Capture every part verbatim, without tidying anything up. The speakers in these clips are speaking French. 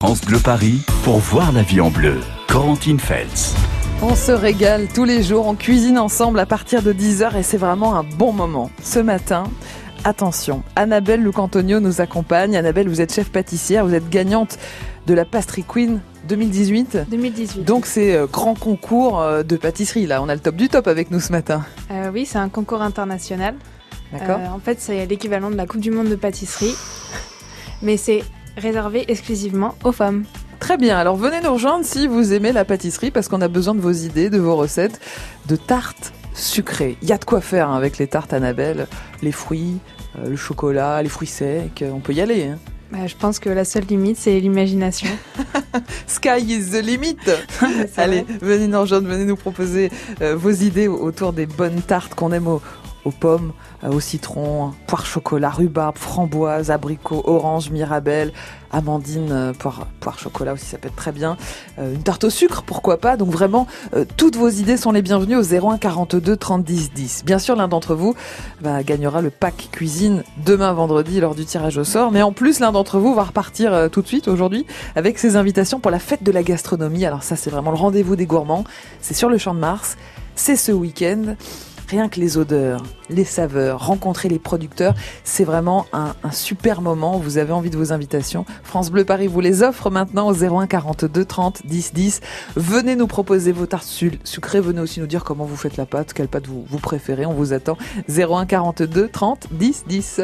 France Bleu Paris pour voir la vie en bleu. Corentine Feltz. On se régale tous les jours, on cuisine ensemble à partir de dix heures et c'est vraiment un bon moment. Ce matin, attention, Annabelle Lucantonio nous accompagne. Annabelle, vous êtes chef pâtissière, vous êtes gagnante de la Pastry Queen deux mille dix-huit. deux mille dix-huit. Donc c'est euh, grand concours euh, de pâtisserie, là on a le top du top avec nous ce matin. Euh, oui, c'est un concours international. D'accord. Euh, en fait, c'est l'équivalent de la Coupe du Monde de pâtisserie, mais c'est réservé exclusivement aux femmes. Très bien, alors venez nous rejoindre si vous aimez la pâtisserie parce qu'on a besoin de vos idées, de vos recettes, de tartes sucrées. Il y a de quoi faire hein, avec les tartes Annabelle, les fruits, euh, le chocolat, les fruits secs, on peut y aller. Hein. Bah, je pense que la seule limite, c'est l'imagination. Sky is the limit. Allez, vrai. venez nous rejoindre, venez nous proposer euh, vos idées autour des bonnes tartes qu'on aime au, aux pommes, euh, au citron, poire chocolat, rhubarbe, framboise, abricot, orange, mirabelle, amandine, euh, poire, poire chocolat aussi, ça peut être très bien. Euh, une tarte au sucre, pourquoi pas. Donc vraiment, euh, toutes vos idées sont les bienvenues au zéro un quarante-deux trente dix dix. Bien sûr, l'un d'entre vous bah, gagnera le pack cuisine demain vendredi lors du tirage au sort. Mais en plus, l'un d'entre vous va repartir euh, tout de suite aujourd'hui avec ses invitations pour la fête de la gastronomie. Alors ça, c'est vraiment le rendez-vous des gourmands. C'est sur le Champ de Mars. C'est ce week-end. Rien que les odeurs, les saveurs, rencontrer les producteurs, c'est vraiment un, un super moment. Vous avez envie de vos invitations. France Bleu Paris vous les offre maintenant au zéro un quarante-deux trente dix dix. Venez nous proposer vos tartes sucrées. Venez aussi nous dire comment vous faites la pâte, quelle pâte vous, vous préférez. On vous attend. zéro un quarante-deux trente dix dix.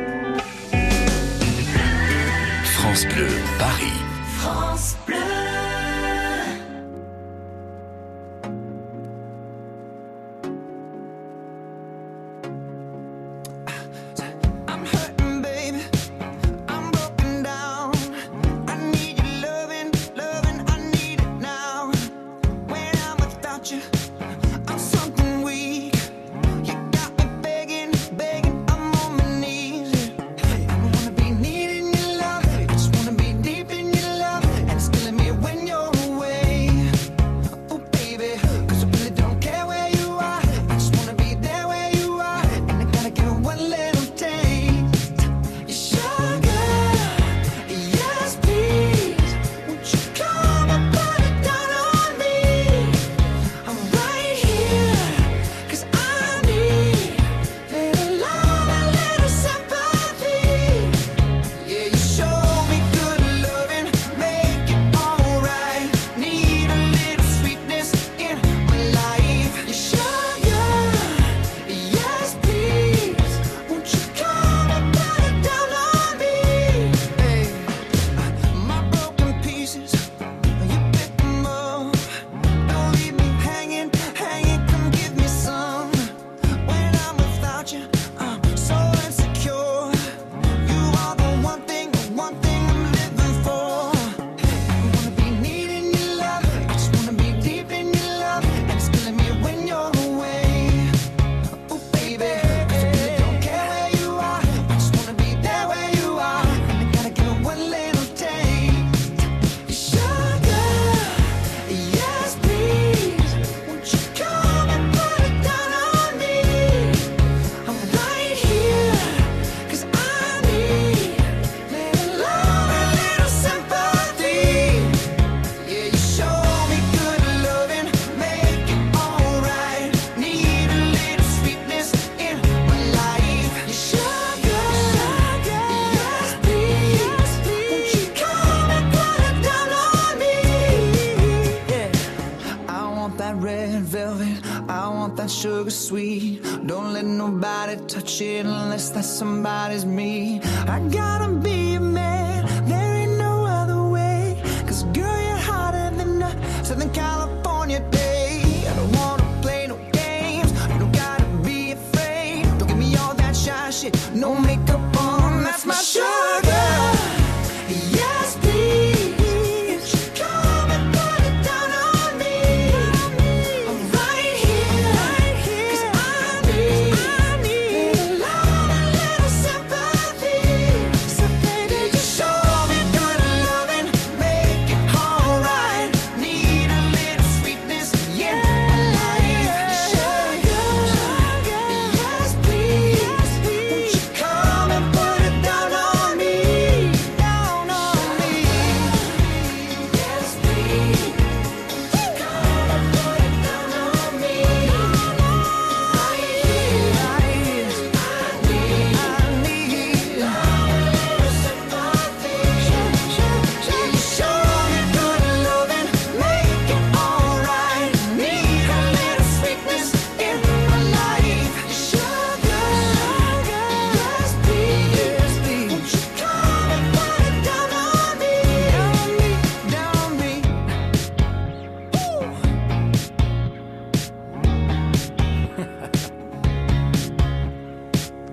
France Bleu Paris. France Bleu. Sugar sweet, don't let nobody touch it unless that somebody's me. I gotta be a man, there ain't no other way. Cause girl, you're hotter than a Southern California day. I don't wanna play no games, you don't gotta be afraid. Don't give me all that shy shit, no makeup on, that's my sugar. Yes, please. Sympathy.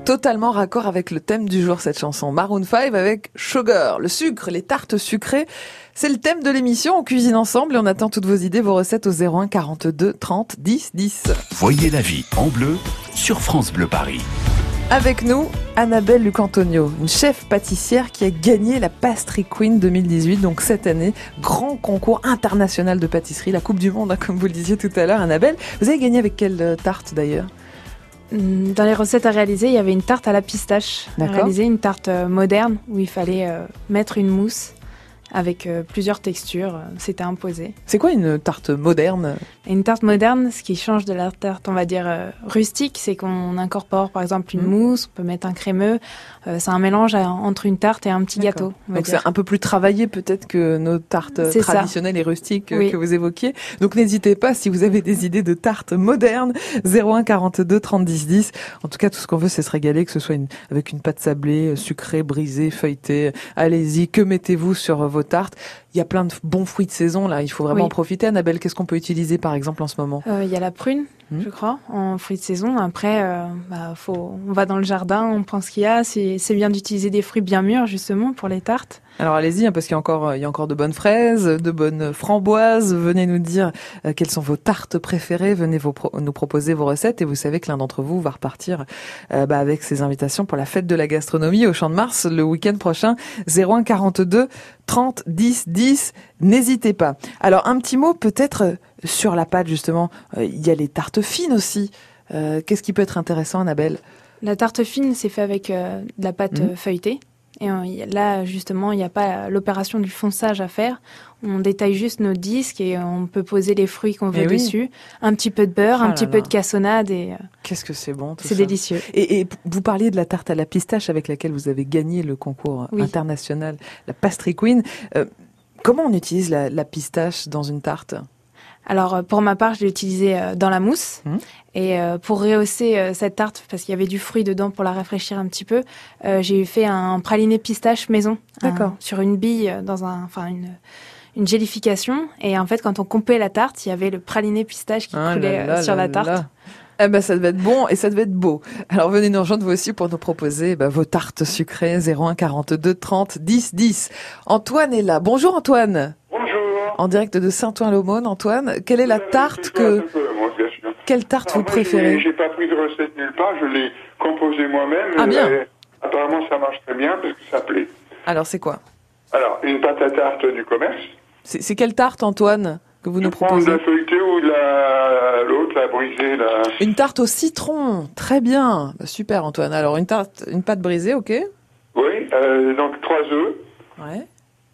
Totalement raccord avec le thème du jour, cette chanson. Maroon five avec Sugar, le sucre, les tartes sucrées. C'est le thème de l'émission. On cuisine ensemble et on attend toutes vos idées, vos recettes au zéro un quarante-deux trente dix dix. Voyez la vie en bleu sur France Bleu Paris. Avec nous, Annabelle Lucantonio, une chef pâtissière qui a gagné la Pastry Queen deux mille dix-huit, donc cette année, grand concours international de pâtisserie, la Coupe du Monde, hein, comme vous le disiez tout à l'heure, Annabelle. Vous avez gagné avec quelle tarte d'ailleurs ? Dans les recettes à réaliser, il y avait une tarte à la pistache. À D'accord. réaliser une tarte euh, moderne où il fallait euh, mettre une mousse avec euh, plusieurs textures. C'était imposé. C'est quoi une tarte moderne ? Et une tarte moderne, ce qui change de la tarte, on va dire, euh, rustique, c'est qu'on incorpore par exemple une Mmh. mousse, on peut mettre un crémeux. Euh, c'est un mélange à- entre une tarte et un petit D'accord. gâteau, on va Donc dire. c'est un peu plus travaillé peut-être que nos tartes C'est ça. traditionnelles et rustiques euh, Oui. que vous évoquiez. Donc n'hésitez pas si vous avez des idées de tartes modernes, zéro un quarante-deux trente dix dix. En tout cas, tout ce qu'on veut, c'est se régaler, que ce soit une, avec une pâte sablée, euh, sucrée, brisée, feuilletée. Allez-y, que mettez-vous sur euh, vos tartes ? Il y a plein de bons fruits de saison là, il faut vraiment Oui. en profiter. Annabelle, qu'est-ce qu'on peut utiliser par exemple en ce moment ? Euh, Il y a la prune, Mmh. je crois, en fruits de saison. Après, euh, bah, faut, on va dans le jardin, on prend ce qu'il y a. C'est, c'est bien d'utiliser des fruits bien mûrs, justement, pour les tartes. Alors allez-y, hein, parce qu'il y a encore, il y a encore de bonnes fraises, de bonnes framboises. Venez nous dire euh, quelles sont vos tartes préférées. Venez vous pro- nous proposer vos recettes. Et vous savez que l'un d'entre vous va repartir euh, bah, avec ses invitations pour la fête de la gastronomie au Champ de Mars le week-end prochain. zéro un quarante-deux trente dix dix. N'hésitez pas. Alors un petit mot peut-être euh, sur la pâte justement. Euh, Il y a les tartes fines aussi. Euh, qu'est-ce qui peut être intéressant, Annabelle ? La tarte fine, c'est fait avec euh, de la pâte Mmh. euh, feuilletée. Et euh, y a- là, justement, il n'y a pas l'opération du fonçage à faire. On détaille juste nos disques et on peut poser les fruits qu'on veut Eh oui. dessus. Un petit peu de beurre, Ah un là petit là. peu de cassonade et euh, Qu'est-ce que c'est bon tout c'est ça. délicieux. Et, et vous parliez de la tarte à la pistache avec laquelle vous avez gagné le concours Oui. international, la Pastry Queen. Euh, comment on utilise la, la pistache dans une tarte ? Alors, euh, pour ma part, je l'ai utilisé euh, dans la mousse. Mmh. Et euh, pour rehausser euh, cette tarte, parce qu'il y avait du fruit dedans pour la rafraîchir un petit peu, euh, j'ai fait un praliné pistache maison. D'accord. Un- sur une bille, euh, dans un, enfin une, une gélification. Et en fait, quand on coupait la tarte, il y avait le praliné pistache qui Ah coulait là euh, là sur là la tarte. là. Eh ben, ça devait être bon et ça devait être beau. Alors venez nous rejoindre vous aussi pour nous proposer bah, vos tartes sucrées. zéro un quarante-deux trente dix dix. Antoine est là. Bonjour Antoine. Bonjour. En direct de Saint-Ouen-l'Aumône. Antoine, quelle est la tarte que Moi, bien sûr. quelle tarte Alors, vous moi, préférez ? J'ai j'ai pas pris de recette nulle part, je l'ai composée moi-même. Ah, bien. Et apparemment, ça marche très bien parce que ça plaît. Alors c'est quoi ? Alors, une pâte à tarte du commerce. C'est c'est quelle tarte Antoine que vous nous Je prends de proposez ? la feuilletée ou de la l'autre, la brisée, la. Une tarte au citron, très bien. Bah, super Antoine. Alors une tarte, une pâte brisée, ok. Oui, euh, donc trois œufs. Ouais.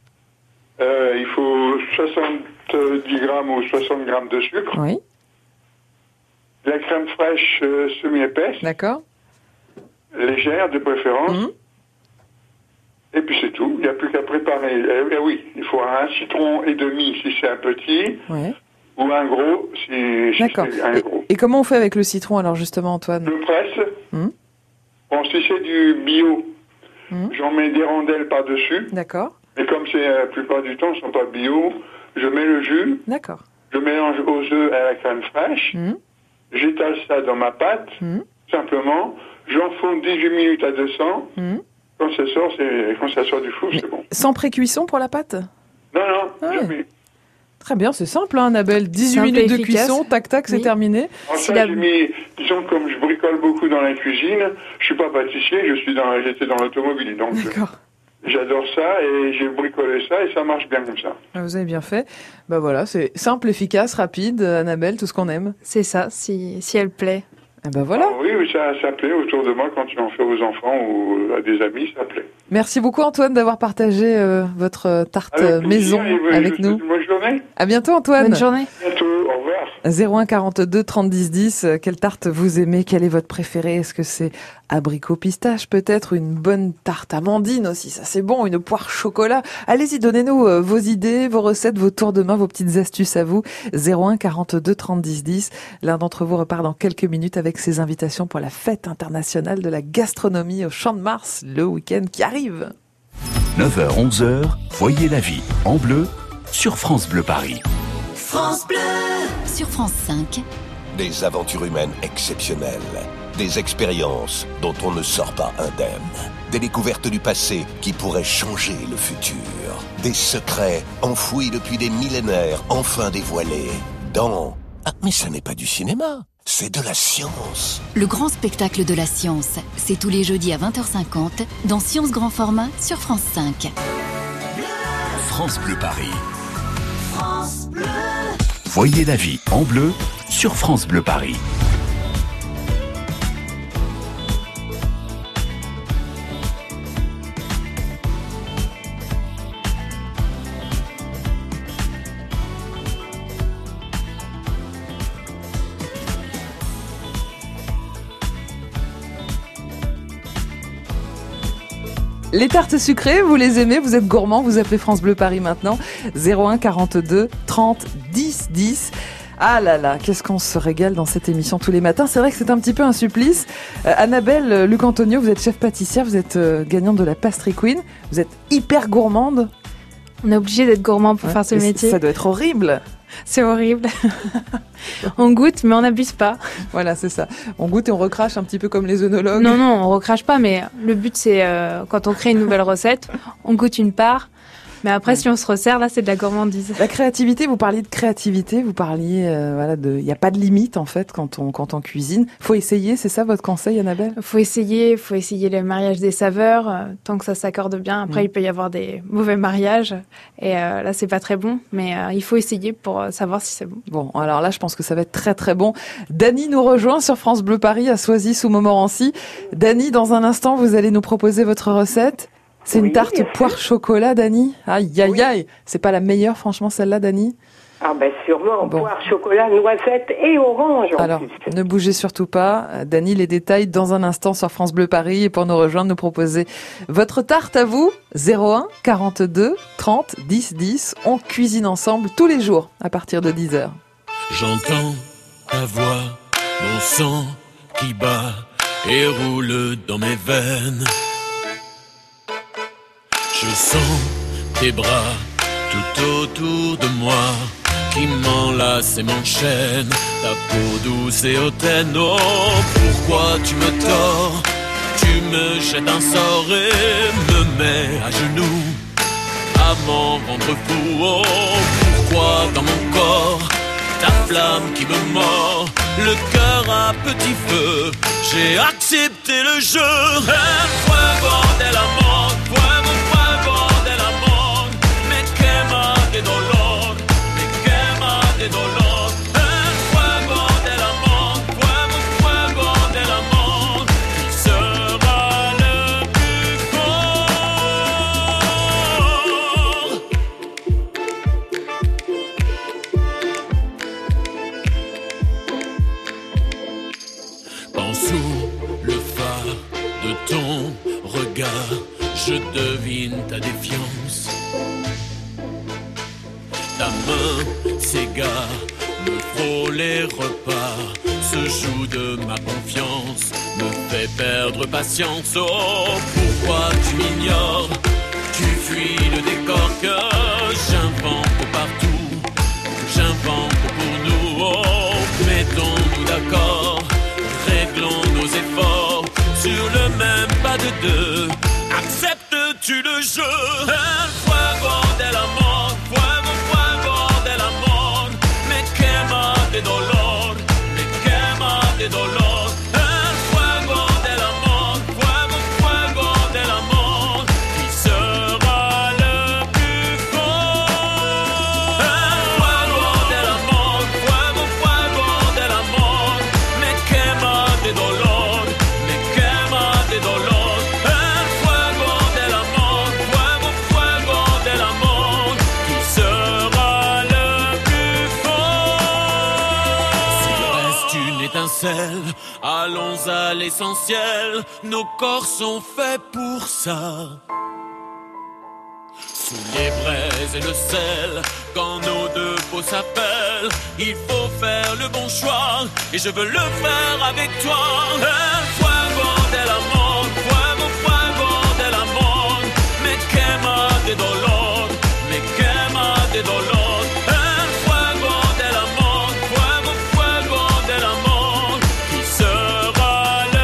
Euh, il faut soixante-dix grammes ou soixante grammes de sucre. Oui, De la crème fraîche euh, semi-épaisse, d'accord. légère de préférence. Mhm. Et puis c'est tout, il n'y a plus qu'à préparer. Eh, eh oui, il faut un citron et demi si c'est un petit, Ouais. ou un gros si, si D'accord. c'est un Et, gros. et comment on fait avec le citron alors justement Antoine ? Je presse. Mhm. Bon, si c'est du bio, Mhm. j'en mets des rondelles par-dessus. D'accord. Mais comme c'est euh, la plupart du temps, ne sont pas bio, je mets le jus, D'accord. je mélange aux œufs à la crème fraîche, Mhm. j'étale ça dans ma pâte, Mhm. simplement, j'enfonce dix-huit minutes à deux cents. Mhm. Quand ça sort, c'est quand ça sort du four, Mais c'est bon. sans pré-cuisson pour la pâte ? Non, non, Ah ouais. jamais. Très bien, c'est simple hein, Annabelle. dix-huit Simple minutes et de efficace. cuisson, tac tac, c'est Oui. terminé. En Si ça, la- j'ai mis, disons, comme je bricole beaucoup dans la cuisine, je suis pas pâtissier, je suis dans, j'étais dans l'automobile, donc euh, D'accord. j'adore ça et j'ai bricolé ça et ça marche bien comme ça. Ah, vous avez bien fait. Bah voilà, c'est simple, efficace, rapide, Annabelle, tout ce qu'on aime. C'est ça, si, si elle plaît. Ah bah voilà. Ah oui, oui, ça, ça plaît autour de moi quand tu en fais aux enfants ou à des amis, ça plaît. Merci beaucoup Antoine d'avoir partagé euh, votre euh, tarte Avec euh, plaisir, maison et vous- je avec vous nous. souhaite une bonne journée. À bientôt Antoine. Bonne journée. À bientôt, au revoir. zéro un quarante-deux trente dix dix, euh, quelle tarte vous aimez? Quelle est votre préférée? Est-ce que c'est abricot pistache peut-être? Une bonne tarte amandine aussi, ça c'est bon, une poire chocolat. Allez-y, donnez-nous euh, vos idées, vos recettes, vos tours de main, vos petites astuces à vous. zéro un quarante-deux trente dix dix. L'un d'entre vous repart dans quelques minutes avec ses invitations pour la fête internationale de la gastronomie au Champ de Mars, le week-end qui arrive. neuf heures onze heures, voyez la vie en bleu sur France Bleu Paris. France Bleu. Sur France cinq. Des aventures humaines exceptionnelles, Des expériences dont on ne sort pas indemne. Des découvertes du passé qui pourraient changer le futur. Des secrets enfouis depuis des millénaires, enfin dévoilés. Dans... Ah, mais ça n'est pas du cinéma, c'est de la science. Le grand spectacle de la science, c'est tous les jeudis à vingt heures cinquante dans Science Grand Format sur France cinq. France Bleu Paris. France Bleu. Voyez la vie en bleu sur France Bleu Paris. Les tartes sucrées, vous les aimez, vous êtes gourmand, vous appelez France Bleu Paris maintenant, zéro un quarante-deux trente dix dix. Ah là là, qu'est-ce qu'on se régale dans cette émission tous les matins. C'est vrai que c'est un petit peu un supplice. Euh, Annabelle, euh, Luc Antonio, vous êtes chef pâtissière, vous êtes euh, gagnante de la Pastry Queen, vous êtes hyper gourmande. On est obligé d'être gourmand pour ouais, faire ce métier. Ça doit être horrible. C'est horrible. On goûte, mais on n'abuse pas. Voilà, c'est ça. On goûte et on recrache un petit peu comme les œnologues. Non, non, on recrache pas, mais le but, c'est euh, quand on crée une nouvelle recette, on goûte une part. Mais après, ouais. si on se resserre, là, c'est de la gourmandise. La créativité, vous parliez de créativité, vous parliez, euh, voilà, de, il n'y a pas de limite, en fait, quand on, quand on cuisine. Faut essayer, c'est ça votre conseil, Annabelle? Faut essayer, faut essayer le mariage des saveurs, euh, tant que ça s'accorde bien. Après, mmh. il peut y avoir des mauvais mariages, et euh, là, c'est pas très bon, mais euh, il faut essayer pour euh, savoir si c'est bon. Bon, alors là, je pense que ça va être très, très bon. Dany nous rejoint sur France Bleu Paris, à Soisy, sous Montmorency. Dany, dans un instant, vous allez nous proposer votre recette. C'est oui, une tarte poire chocolat, Dany. Aïe, aïe, oui. aïe. C'est pas la meilleure, franchement, celle-là, Dany? Ah ben sûrement, bon. Poire, chocolat, noisette et orange. En Alors, plus. Ne bougez surtout pas. Dany, les détails dans un instant sur France Bleu Paris. Et pour nous rejoindre, nous proposer votre tarte à vous, zéro un quarante-deux trente dix dix. On cuisine ensemble tous les jours à partir de dix heures. J'entends ta voix, mon sang qui bat et roule dans mes veines. Je sens tes bras tout autour de moi qui m'enlacent et m'enchaînent, ta peau douce et hautaine. Oh, pourquoi tu me tords, tu me jettes un sort et me mets à genoux à m'en rendre fou. Oh, pourquoi dans mon corps ta flamme qui me mord, le cœur à petit feu, j'ai accepté le jeu. El fuego del amor, fuego, fuego del amor, me quema de dolor, me quema de dolor. El fuego del amor, fuego, fuego del amor, qui sera le plus fort. Sous le phare de ton regard, je devine ta défiance. Ta main s'égare, me frôle les repas, se joue de ma confiance, me fait perdre patience. Oh, pourquoi tu m'ignores, tu fuis le décor que j'invente partout, que j'invente pour nous. Oh, mettons-nous d'accord, réglons nos efforts sur le même pas de deux. Acceptes-tu le jeu? El fuego del amor, fuego, fuego del amor, me quema de dolor, me quema de dolor. El fuego del amor, fuego, fuego del amor, qui sera le plus fort? El fuego del amor, fuego, fuego del amor, me quema de dolor, me quema de dolor. El fuego del amor, fuego, fuego del amor, qui sera le plus fort? S'il reste une étincelle, allons à l'essentiel, nos corps sont faits pour ça. Sous les braises et le sel, quand nos deux peaux s'appellent, il faut faire le bon choix, et je veux le faire avec toi. El fuego del amor, fuego, fuego del amor, me quema de dolor, me quema de dolor. El fuego del amor, fuego, fuego del amor, qui sera le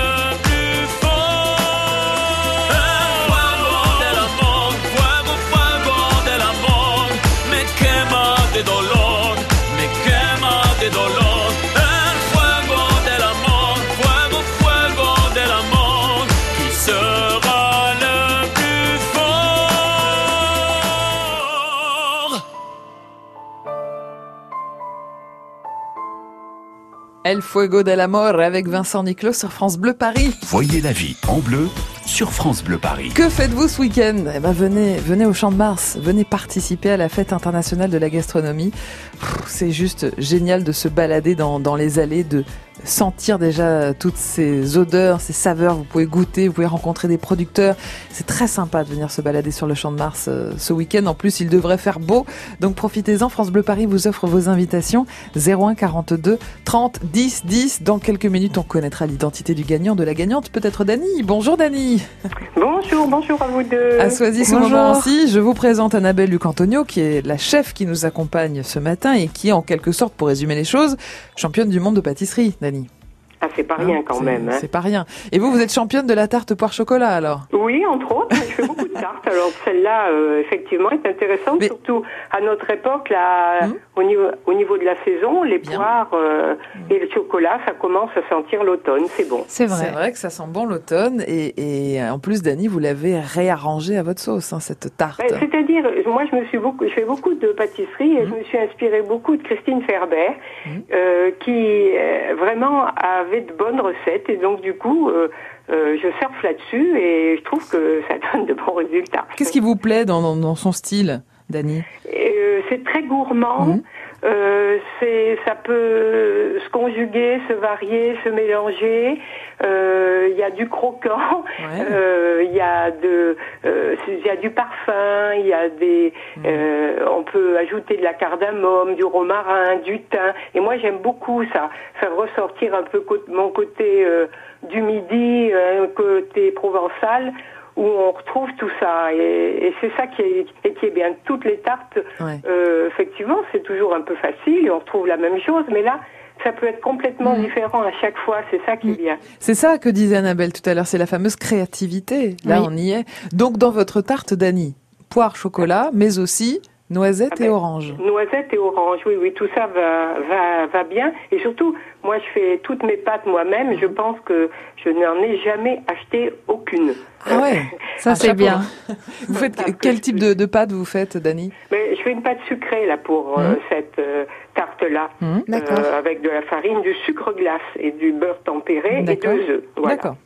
El Fuego del Amor avec Vincent Niclot sur France Bleu Paris. Voyez la vie en bleu sur France Bleu Paris. Que faites-vous ce week-end ? Eh ben venez, venez au Champ de Mars, venez participer à la fête internationale de la gastronomie. Pff, c'est juste génial de se balader dans, dans les allées, de sentir déjà toutes ces odeurs, ces saveurs. Vous pouvez goûter, vous pouvez rencontrer des producteurs. C'est très sympa de venir se balader sur le Champ de Mars euh, ce week-end. En plus, il devrait faire beau, donc profitez-en. France Bleu Paris vous offre vos invitations. zéro un quarante-deux trente dix dix. Dans quelques minutes, on connaîtra l'identité du gagnant, de la gagnante, peut-être Dany. Bonjour Dany. Bonjour, bonjour à vous deux. À Soisy-sous-Montmorency, je vous présente Annabelle Lucantonio, qui est la chef qui nous accompagne ce matin et qui est en quelque sorte, pour résumer les choses, championne du monde de pâtisserie, Dany. Ah, c'est pas rien quand c'est, même. Hein. C'est pas rien. Et vous, vous êtes championne de la tarte poire chocolat alors ? Oui, entre autres. Je fais beaucoup de tartes. Alors celle-là, euh, effectivement, est intéressante, mais... surtout à notre époque, là, mmh. au niveau au niveau de la saison, les Bien. poires euh, mmh. et le chocolat, ça commence à sentir l'automne. C'est bon. C'est vrai. C'est vrai que ça sent bon l'automne. Et, et en plus, Dany, vous l'avez réarrangée à votre sauce, hein, cette tarte. Ben, c'est-à-dire, moi, je me suis beaucoup, je fais beaucoup de pâtisserie et mmh. je me suis inspirée beaucoup de Christine Ferber, mmh. euh, qui euh, vraiment avait de bonnes recettes. Et donc, du coup, euh, euh, je surfe là-dessus et je trouve que ça donne de bons résultats. Qu'est-ce qui vous plaît dans, dans, dans son style, Dany ? euh, C'est très gourmand. Mmh. Euh, c'est, ça peut se conjuguer, se varier, se mélanger. Il euh, y a du croquant, il ouais. euh, y a de, il euh, y a du parfum, il y a des, mmh. euh, on peut ajouter de la cardamome, du romarin, du thym. Et moi j'aime beaucoup ça, faire ressortir un peu co- mon côté euh, du midi, un côté provençal, où on retrouve tout ça, et, et c'est ça qui est, et qui est bien. Toutes les tartes, ouais. euh, effectivement, c'est toujours un peu facile, et on retrouve la même chose, mais là, ça peut être complètement mmh. différent à chaque fois, c'est ça qui est bien. C'est ça que disait Annabelle tout à l'heure, c'est la fameuse créativité, là oui. on y est. Donc dans votre tarte, Dany, poire, chocolat, mais aussi noisettes ah ben, et orange. Noisettes et orange, oui, oui, tout ça va, va, va bien. Et surtout, moi, je fais toutes mes pâtes moi-même. Mmh. Je pense que je n'en ai jamais acheté aucune. Ah ouais, ça c'est bien. Vous faites Parce quel type de, de pâte vous faites, Dany ? Mais je fais une pâte sucrée là pour mmh. euh, cette euh, tarte-là, mmh. euh, avec de la farine, du sucre glace et du beurre tempéré D'accord. et deux œufs. Voilà. D'accord.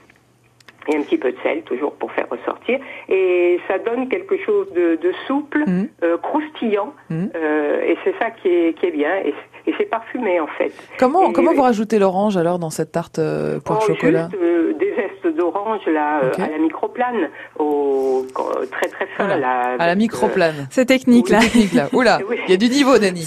Et un petit peu de sel, toujours pour faire ressortir. Et ça donne quelque chose de, de souple, mmh. euh, croustillant. Mmh. Euh, et c'est ça qui est, qui est bien. Et, et c'est parfumé, en fait. Comment, et, comment vous rajoutez l'orange, alors, dans cette tarte euh, poire oh, chocolat ? Juste euh, des zestes d'orange, là, okay. euh, à la microplane, au, euh, très très fin. Voilà. Là, à la microplane. Euh... C'est technique, oui, là. C'est technique, là. Oula, il y a du niveau, Dany.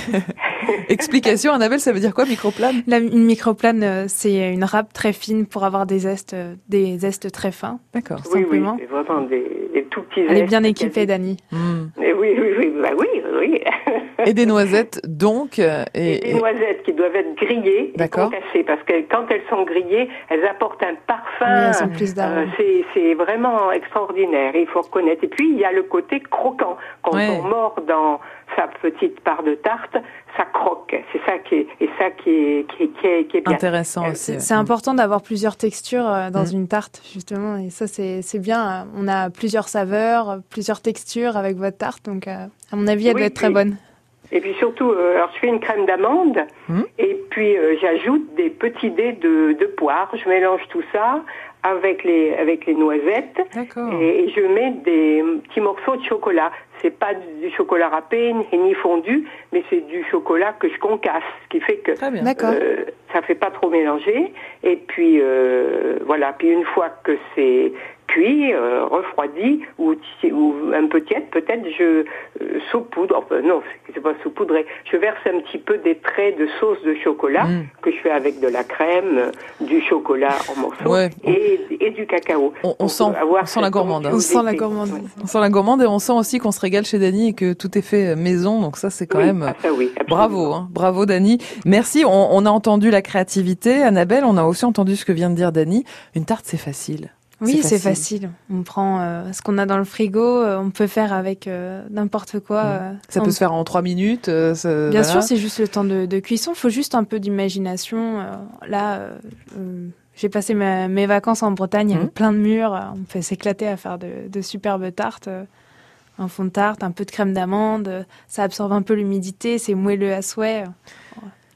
Explication, Annabelle, ça veut dire quoi, microplane ? La, Une microplane, euh, c'est une râpe très fine pour avoir des zestes, euh, des zestes très fins. D'accord. Oui, simplement. oui, c'est vraiment des, des tout petits zestes. Elle est bien équipée, Dany. Mmh. Et oui, oui, oui, bah oui, oui. Et des noisettes, donc. Euh, et, et des et... noisettes qui doivent être grillées D'accord. et concassées, parce que quand elles sont grillées, elles apportent un parfum. Oui, elles sont plus d'arôme. Euh, c'est, c'est vraiment extraordinaire, il faut reconnaître. Et puis, il y a le côté croquant. Quand ouais. on mord dans sa petite part de tarte, ça croque. C'est ça qui est, et ça qui est, qui est, qui est, qui est bien. Intéressant aussi. C'est, c'est important d'avoir plusieurs textures dans mmh. une tarte, justement. Et ça, c'est, c'est bien. On a plusieurs saveurs, plusieurs textures avec votre tarte. Donc, à mon avis, elle oui, doit être très bonne. Et puis surtout, euh, alors je fais une crème d'amande mmh. et puis euh, j'ajoute des petits dés de, de poire. Je mélange tout ça avec les avec les noisettes et, et je mets des petits morceaux de chocolat. C'est pas du chocolat râpé ni fondu, mais c'est du chocolat que je concasse, ce qui fait que euh, ça fait pas trop mélanger. Et puis euh, voilà. Puis une fois que c'est cuit, euh, refroidi ou, ou un peu tiède, peut-être je euh, saupoudre, enfin non, c'est, c'est pas saupoudré, je verse un petit peu des traits de sauce de chocolat mmh. que je fais avec de la crème, euh, du chocolat en morceaux ouais. et, et du cacao. On, on, sent, on sent la gourmande. Hein. On sent la gourmande. Ouais. On sent la gourmande et on sent aussi qu'on se régale chez Dany et que tout est fait maison, donc ça c'est quand oui, même... Ah, ça, oui, bravo, hein. Bravo Dany. Merci, on, on a entendu la créativité, Annabelle, on a aussi entendu ce que vient de dire Dany. Une tarte c'est facile. Oui, c'est facile. c'est facile. On prend euh, ce qu'on a dans le frigo, euh, on peut faire avec euh, n'importe quoi. Mmh. Euh, ça on... peut se faire en trois minutes. Euh, ça, Bien voilà. sûr, c'est juste le temps de, de cuisson. Il faut juste un peu d'imagination. Euh, là, euh, euh, j'ai passé ma, mes vacances en Bretagne, il y avait mmh. plein de murs. On me fait s'éclater à faire de, de superbes tartes. Euh, un fond de tarte, un peu de crème d'amande. Ça absorbe un peu l'humidité, c'est moelleux à souhait.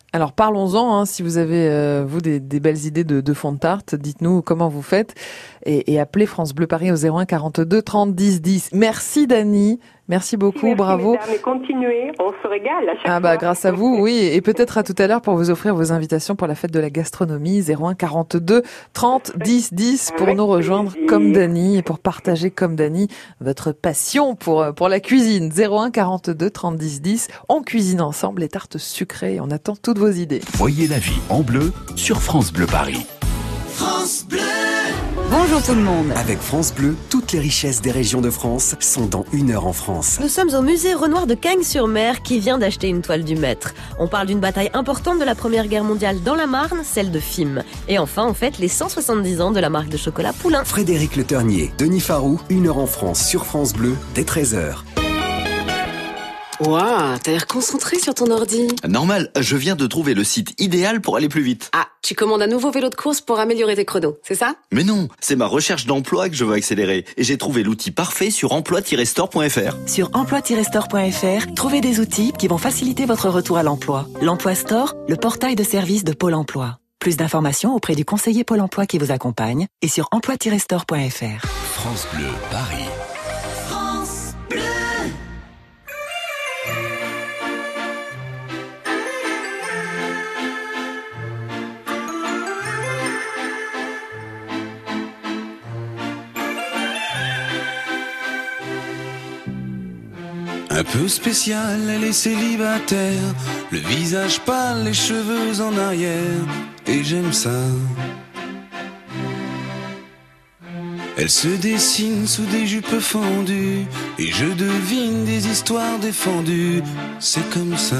Alors parlons-en, hein, si vous avez, euh, vous, des, des belles idées de, de fond de tarte, dites-nous comment vous faites et, et appelez France Bleu Paris au zéro un quarante-deux trente dix dix. Merci Dany, merci beaucoup, merci, bravo. Mesdames, et continuez, on se régale à chaque ah bah fois. grâce à vous, oui, et peut-être à tout à l'heure pour vous offrir vos invitations pour la fête de la gastronomie, zéro un quarante-deux trente dix dix pour nous rejoindre comme Dany et pour partager comme Dany votre passion pour, pour la cuisine. zéro un quarante-deux trente dix dix, on cuisine ensemble les tartes sucrées, on attend toutes vos idées. Voyez la vie en bleu sur France Bleu Paris. France Bleu. Bonjour tout le monde. Avec France Bleu, toutes les richesses des régions de France sont dans une heure en France. Nous sommes au musée Renoir de Cagnes-sur-Mer qui vient d'acheter une toile du maître. On parle d'une bataille importante de la Première Guerre mondiale dans la Marne, celle de Fismes. Et enfin, on fête les cent soixante-dix ans de la marque de chocolat Poulain. Frédéric Le Ternier, Denis Farou, une heure en France sur France Bleu dès treize heures. Waouh, t'as l'air concentré sur ton ordi. Normal, je viens de trouver le site idéal pour aller plus vite. Ah, tu commandes un nouveau vélo de course pour améliorer tes chronos, c'est ça? Mais non, c'est ma recherche d'emploi que je veux accélérer. Et j'ai trouvé l'outil parfait sur emploi tiret store point f r. Sur emploi tiret store point f r, trouvez des outils qui vont faciliter votre retour à l'emploi. L'Emploi Store, le portail de services de Pôle emploi. Plus d'informations auprès du conseiller Pôle emploi qui vous accompagne et sur emploi tiret store point f r. France Bleu Paris. France Bleu. Un peu spécial, elle est célibataire, le visage pâle, les cheveux en arrière, et j'aime ça. Elle se dessine sous des jupes fendues, et je devine des histoires défendues, c'est comme ça.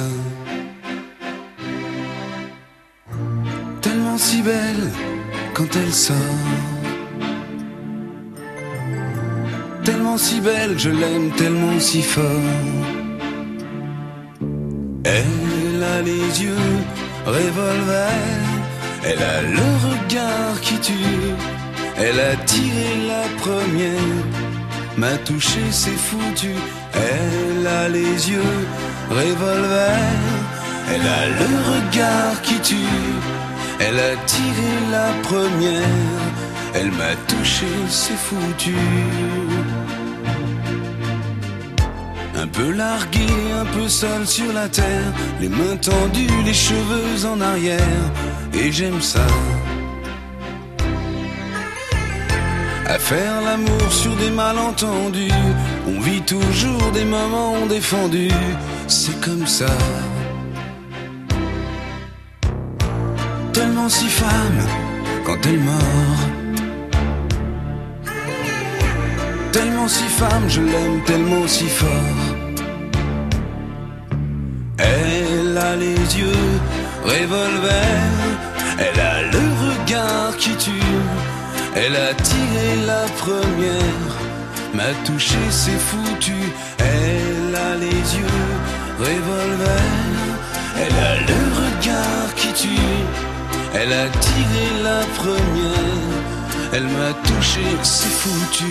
Tellement si belle quand elle sort, tellement si belle, je l'aime tellement si fort. Elle a les yeux revolver, elle a le regard qui tue, elle a tiré la première, m'a touché, c'est foutu. Elle a les yeux revolver, elle a le regard qui tue, elle a tiré la première, elle m'a touché, c'est foutu. Un peu largué, un peu seul sur la terre, les mains tendues, les cheveux en arrière, et j'aime ça. À faire l'amour sur des malentendus, on vit toujours des moments défendus, c'est comme ça. Tellement si femme quand elle mord, tellement si femme, je l'aime tellement si fort. Elle a les yeux revolver, elle a le regard qui tue, elle a tiré la première, m'a touché, c'est foutu. Elle a les yeux revolver, elle a le regard qui tue, elle a tiré la première, elle m'a touché, c'est foutu.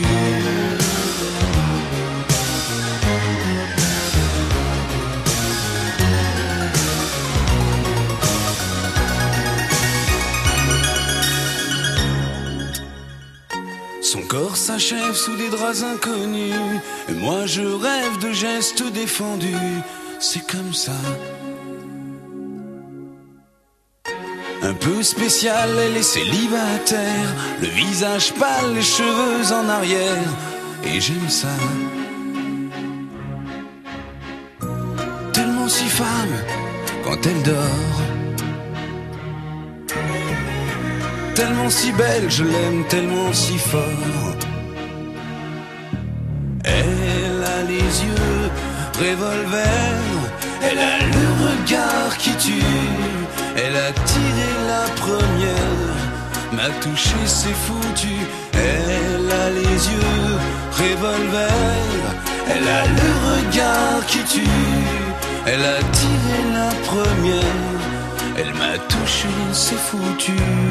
Son corps s'achève sous des draps inconnus, et moi je rêve de gestes défendus, c'est comme ça. Un peu spécial, elle est célibataire, le visage pâle, les cheveux en arrière, et j'aime ça. Tellement si femme quand elle dort, tellement si belle, je l'aime tellement si fort. Elle a les yeux revolver, elle a le regard qui tue, elle a tiré la première, m'a touché, c'est foutu. Elle a les yeux revolver, elle a le regard qui tue, elle a tiré la première, elle m'a touché, c'est foutu.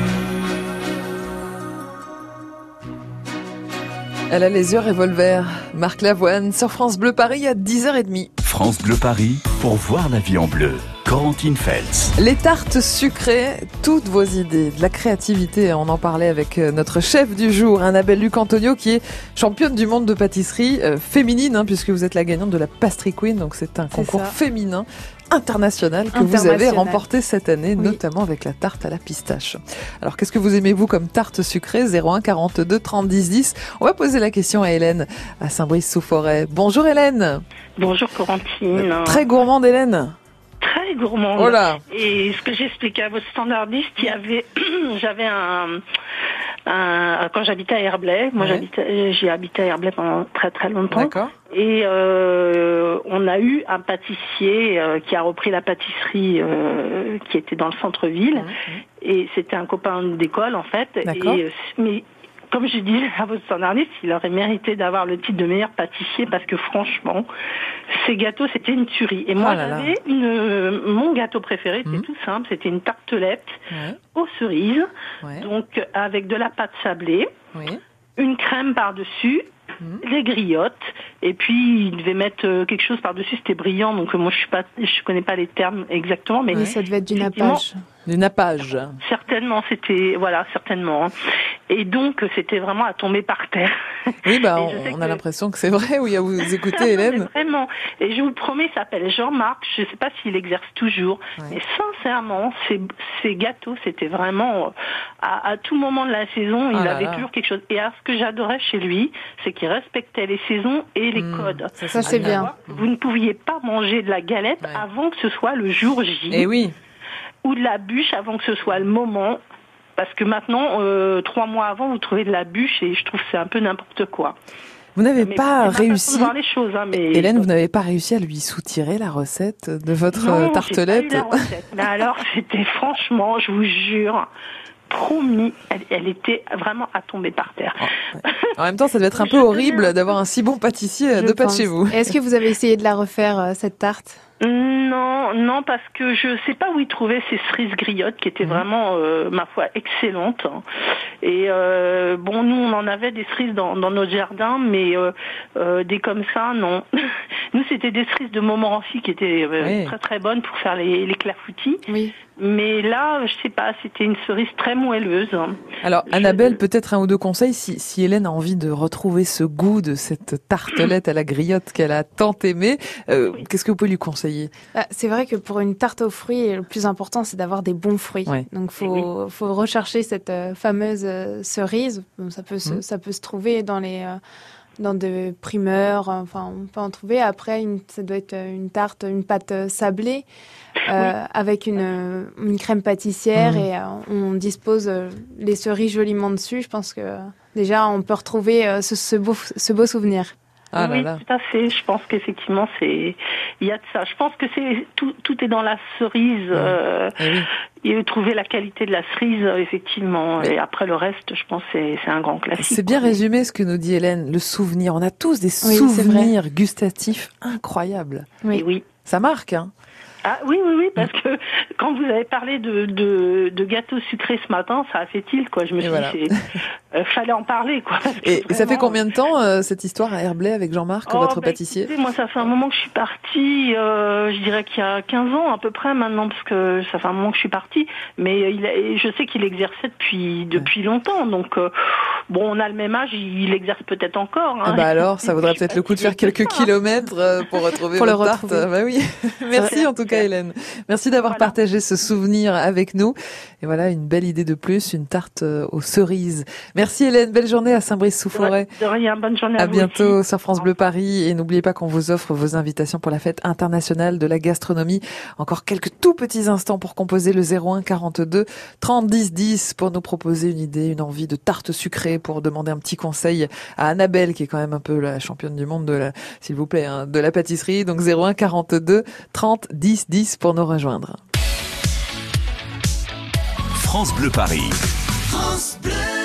Elle a les yeux revolver. Marc Lavoine sur France Bleu Paris à dix heures trente. France Bleu Paris pour voir la vie en bleu. Corentine Feltz. Les tartes sucrées, toutes vos idées, de la créativité, on en parlait avec notre chef du jour, Annabelle Luc-Antonio, qui est championne du monde de pâtisserie euh, féminine, hein, puisque vous êtes la gagnante de la Pastry Queen, donc c'est un concours ça. féminin international que International. vous avez remporté cette année, Oui. notamment avec la tarte à la pistache. Alors, qu'est-ce que vous aimez, vous, comme tarte sucrée? zéro un quarante-deux trente dix dix. On va poser la question à Hélène, à Saint-Brice-sous-Forêt. Bonjour Hélène. Bonjour Corentine. Très gourmande Hélène. Très gourmande. Oh là. Et ce que j'expliquais à votre standardiste, il y avait, j'avais un, un, quand j'habitais à Herblay, moi Ouais. j'habitais, j'ai habité à Herblay pendant très très longtemps. D'accord. Et euh, on a eu un pâtissier euh, qui a repris la pâtisserie euh, qui était dans le centre-ville. Et c'était un copain d'école en fait. D'accord. Et, euh, mais comme je disais à votre standardiste, il aurait mérité d'avoir le titre de meilleur pâtissier parce que franchement, ces gâteaux, c'était une tuerie. Et moi, Oh là là. j'avais une, mon gâteau préféré, c'était tout simple, c'était une tartelette Ouais. aux cerises, Ouais. donc avec de la pâte sablée, Oui. une crème par-dessus, les griottes, et puis il devait mettre euh, quelque chose par-dessus, c'était brillant, donc euh, moi je suis pas, je connais pas les termes exactement, mais Oui, ça devait être du effectivement, nappage. Du nappage. certainement, c'était, voilà, certainement. Et donc, c'était vraiment à tomber par terre. Oui, bah, Et je sais on, on a que- l'impression que c'est vrai, oui, à vous écouter, Mais Hélène. vraiment. Et je vous le promets, il s'appelle Jean-Marc. Je ne sais pas s'il exerce toujours. Mais sincèrement, ces, ces gâteaux, c'était vraiment, euh, à, à tout moment de la saison, il Ah là avait là. toujours quelque chose. Et alors, ce que j'adorais chez lui, c'est qu'il respectait les saisons et les codes. ça, Ça, c'est À bien. savoir, Vous ne pouviez pas manger de la galette avant que ce soit le jour J. Eh oui. Ou de la bûche avant que ce soit le moment. Parce que maintenant, euh, trois mois avant, vous trouvez de la bûche et je trouve que c'est un peu n'importe quoi. Vous n'avez Mais pas c'est ma façon réussi, de voir les choses, hein, mais Hélène, vous n'avez pas réussi à lui soutirer la recette de votre non, euh, j'ai tartelette. pas eu la recette. Mais alors, c'était franchement, je vous jure, promis, elle, elle était vraiment à tomber par terre. En même temps, ça devait être un peu horrible d'avoir un si bon pâtissier euh, Je de pas de pense. chez vous. Est-ce que vous avez essayé de la refaire, euh, cette tarte? Non, non, parce que je sais pas où il trouvait ces cerises griottes qui étaient vraiment, euh, ma foi, excellentes. Et euh, bon, nous, on en avait des cerises dans, dans notre jardin, mais euh, euh, des comme ça, non. Nous, c'était des cerises de Montmorency qui étaient euh, Oui. très très bonnes pour faire les, les clafoutis. Oui. Mais là, je sais pas, c'était une cerise très moelleuse. Alors, Annabelle, peut-être un ou deux conseils si, si Hélène a envie de retrouver ce goût de cette tartelette à la griotte qu'elle a tant aimée. Euh, Qu'est-ce que vous pouvez lui conseiller? Bah, c'est vrai que pour une tarte aux fruits, le plus important, c'est d'avoir des bons fruits. Ouais. Donc, faut, faut rechercher cette euh, fameuse euh, cerise. Bon, ça peut se, Mhm. ça peut se trouver dans les, euh, dans des primeurs. Enfin, on peut en trouver. Après, une, ça doit être une tarte, une pâte euh, sablée. Euh, avec une, euh, une crème pâtissière Mhm. et euh, on dispose euh, les cerises joliment dessus. Je pense que euh, déjà on peut retrouver euh, ce, ce, beau, ce beau souvenir. Ah là oui, là. tout à fait. Je pense qu'effectivement, c'est, il y a de ça. Je pense que c'est tout, tout est dans la cerise. Euh, et trouver la qualité de la cerise, euh, effectivement. Et après le reste, je pense que c'est, c'est un grand classique. C'est bien résumé ce que nous dit Hélène, le souvenir. On a tous des Oui, c'est souvenirs gustatifs incroyables. Oui. oui. Ça marque, hein? Ah oui, oui, oui, parce que quand vous avez parlé de, de, de gâteaux sucrés ce matin, ça a fait tilt, quoi. Je me Et suis voilà. dit, c'est, euh, fallait en parler, quoi. parce que Et, et ça fait vraiment, combien de temps, euh, cette histoire à Herblay avec Jean-Marc, Oh, votre bah, pâtissier? écoutez, moi, ça fait un moment que je suis partie, euh, je dirais qu'il y a quinze ans à peu près maintenant, parce que ça fait un moment que je suis partie, mais il a, et je sais qu'il exerçait depuis, depuis longtemps, donc euh, bon, on a le même âge, il, il exerce peut-être encore. Hein. Ah bah alors, ça vaudrait peut-être le coup de faire quelques kilomètres euh, pour retrouver Pour le votre tarte. retrouver. Ah bah oui. Merci en tout cas, Hélène. Merci d'avoir partagé ce souvenir avec nous. Et voilà, une belle idée de plus, une tarte euh, aux cerises. Merci Hélène, belle journée à Saint-Brice-sous-Forêt. De rien, bonne journée à, À vous bientôt aussi. sur France Bleu Paris. Et n'oubliez pas qu'on vous offre vos invitations pour la fête internationale de la gastronomie. Encore quelques tout petits instants pour composer le zéro un quarante-deux trente dix dix pour nous proposer une idée, une envie de tarte sucrée, pour demander un petit conseil à Annabelle, qui est quand même un peu la championne du monde de la, s'il vous plaît, hein, de la pâtisserie. Donc zéro un quarante-deux trente dix dix pour nous rejoindre. France Bleu Paris. France Bleu.